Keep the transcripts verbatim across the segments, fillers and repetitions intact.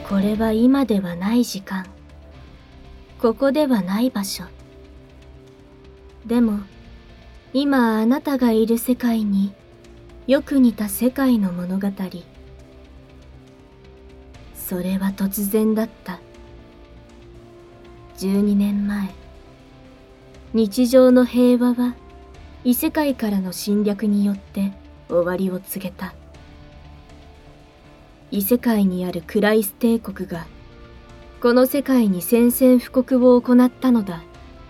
これは今ではない時間。ここではない場所。でも、今あなたがいる世界によく似た世界の物語。それは突然だった。じゅうにねんまえ、日常の平和は異世界からの侵略によって終わりを告げた。異世界にあるクライス帝国がこの世界に宣戦布告を行ったのだ。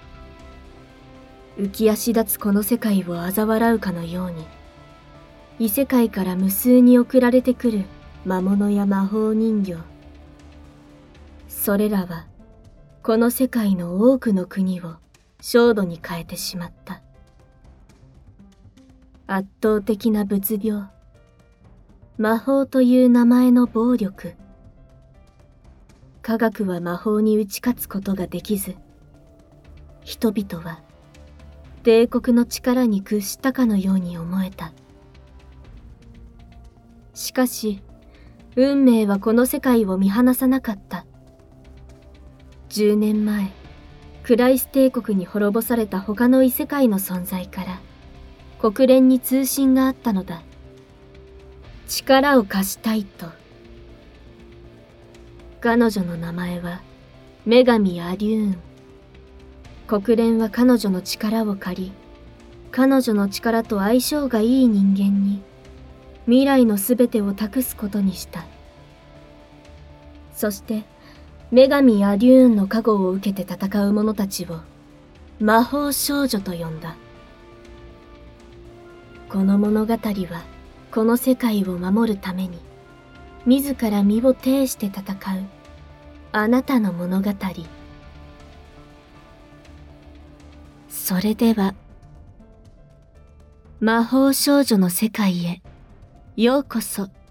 浮き足立つこの世界を嘲笑うかのように、異世界から無数に送られてくる魔物や魔法人形。それらはこの世界の多くの国を焦土に変えてしまった。圧倒的な物病、魔法という名前の暴力。科学は魔法に打ち勝つことができず、人々は帝国の力に屈したかのように思えた。しかし、運命はこの世界を見放さなかった。じゅうねんまえ、クライス帝国に滅ぼされた他の異世界の存在から国連に通信があったのだ。力を貸したいと。彼女の名前は女神アリューン。国連は彼女の力を借り、彼女の力と相性がいい人間に未来のすべてを託すことにした。そして女神アリューンの加護を受けて戦う者たちを魔法少女と呼んだ。この物語はこの世界を守るために自ら身を挺して戦うあなたの物語。それでは魔法少女の世界へようこそ。